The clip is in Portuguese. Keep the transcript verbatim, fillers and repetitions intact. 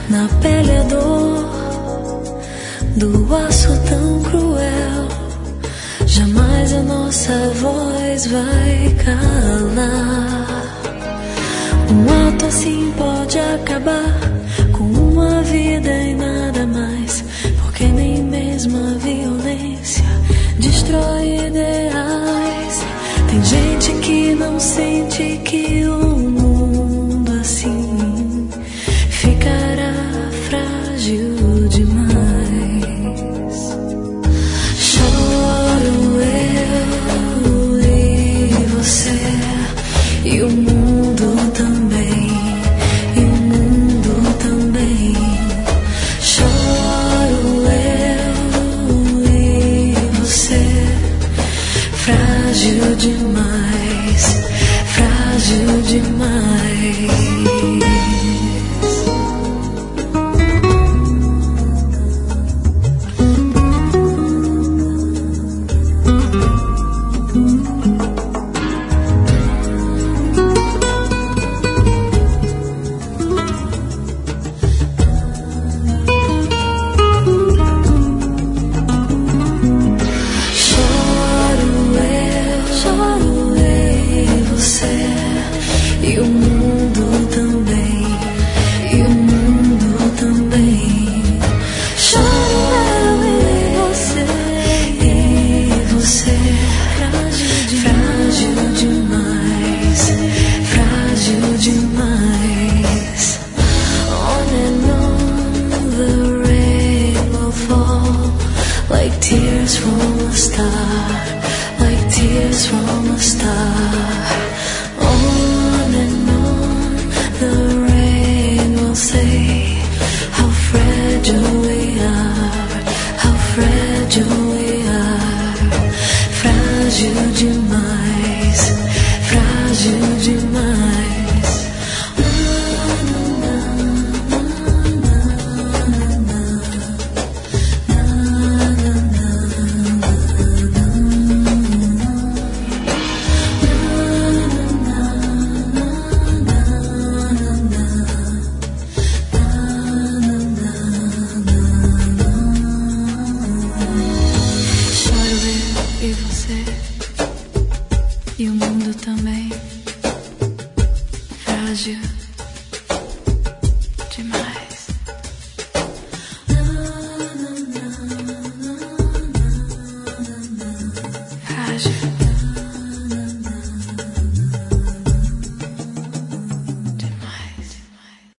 Na pele a dor do aço tão cruel. Jamais a nossa voz vai calar. Um ato assim pode acabar com uma vida e nada mais, porque nem mesmo a violência destrói ideais. Tem gente que não sente que um mundo assim ficará frágil demais. Choro eu e você, e o mundo também, e o mundo também. Choro eu e você, frágil demais, frágil demais. Tears from a star, like tears from a star. On and on the rain will say how fragile we are, how fragile we are. Frágil demais, frágil demais. E você, e o mundo também, frágil demais. Frágil.